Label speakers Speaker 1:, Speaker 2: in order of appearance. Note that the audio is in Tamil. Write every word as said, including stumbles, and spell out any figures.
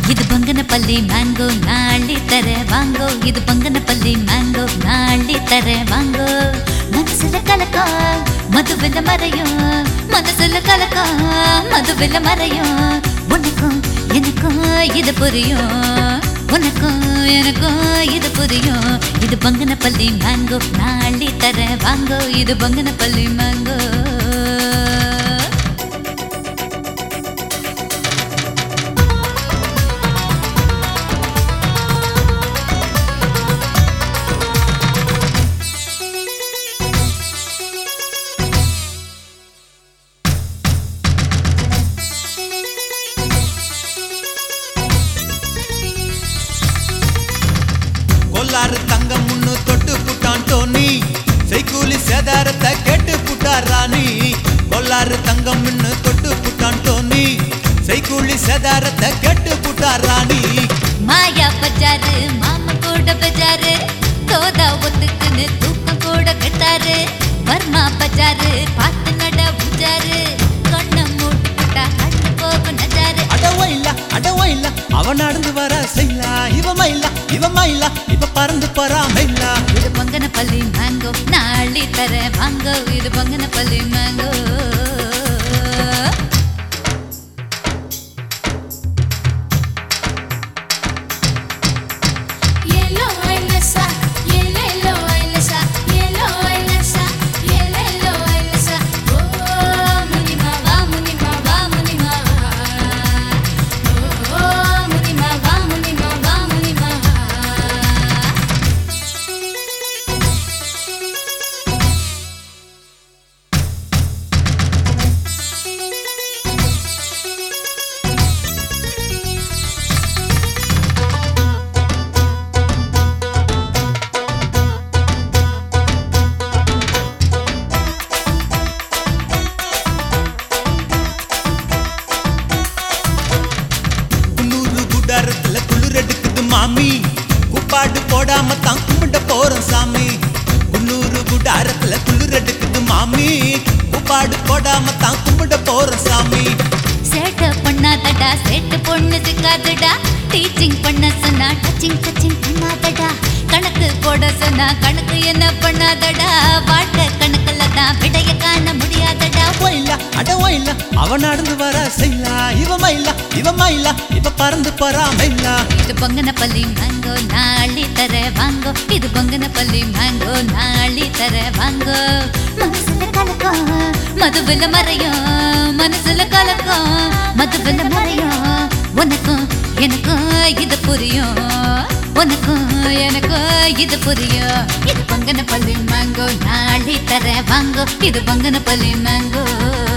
Speaker 1: இது பங்கனப்பள்ளி மேங்கோ நாளி தர வாங்கோ இது பங்கனப்பள்ளி மேங்கோ நாளி தர வாங்கோ மனசுல கலக்கம் மதுவில மறையும் மனசுல கலக்கம் மதுவில மறையும் உனக்கும் எனக்கும் இது புரியும் உனக்கும் எனக்கும் இது புரியும் இது பங்கனப்பள்ளி மேங்கோ நாளி தர வாங்கோ இது பங்கனப்பள்ளி மேங்கோ
Speaker 2: கொல்லாறு தங்கம் முன்னு தொட்டு புட்டான் டோனி செய்கூலி சேதாரத்தை கேட்டு புட்டார் ராணி கொல்லாறு தங்கம் முன்னு தொட்டு புட்டான் டோனி செய்கூலி சேதாரத்தை கேட்டு புட்டார் ராணி
Speaker 1: மாயா பஜாரு மாமா கூட பஜாரு தோதா ஒத்துக்குன்னு தூக்கம் கூட கட்டாரு வர்மா பஜாரு பார்த்து நட புஜாரு கண்ண மூட்டுக்கிட்டா கண்ணு போகும் நஜாரு
Speaker 2: அடவோ இல்ல அடவோ இல்ல அவன் நடந்து வர செய்யலா இவ மயிலா இவ மயிலா இப்ப பறந்து போறா மயிலா
Speaker 1: இது பங்கனப்பள்ளி மேங்கோ நாளி தர வாங்கோ இது பங்கனப்பள்ளி மேங்கோ
Speaker 2: குளிர் எடுக்குது மாமி குப்பாடு போடாம தான் கும்பிட்ட போறோம் சாமி குன்னூறு குடாரத்துல குளிர் எடுக்குது மாமி குப்பாடு போடாம தான் கும்பிட்ட போறோம் சாமி
Speaker 1: சேட்ட பண்ணாதடா சேட்டு பொண்ணு சிக்காதடா டீச்சிங் பண்ண சொன்னா டச்சிங் டச்சிங் பண்ணாதடா கணக்கு போட சொன்னா கணக்கு என்ன பண்ணாதடா வாழ்க்கை கணக்குல தான் விடைய காண முடியாதடா
Speaker 2: இல்ல அடவோ இல்ல அவன் நடந்து வர செய்யலா இவ மயிலா இவ மயிலா இப்ப பறந்து போறா மயிலா
Speaker 1: இது பங்கனப்பள்ளி மேங்கோ நாளி தர வாங்கோ இது பங்கனப்பள்ளி மேங்கோ நாளி தர வாங்கோ மனசுல கலக்கம் மதுவில மறையும் மனசுல கலக்கம் மதுவில மறையும் உனக்கும் எனக்கும் இது புரியும் உனக்கும் எனக்கும் இது புரியும் இது பங்கனப்பள்ளி மேங்கோ நாளி தர வாங்கோ இது பங்கனப்பள்ளி மேங்கோ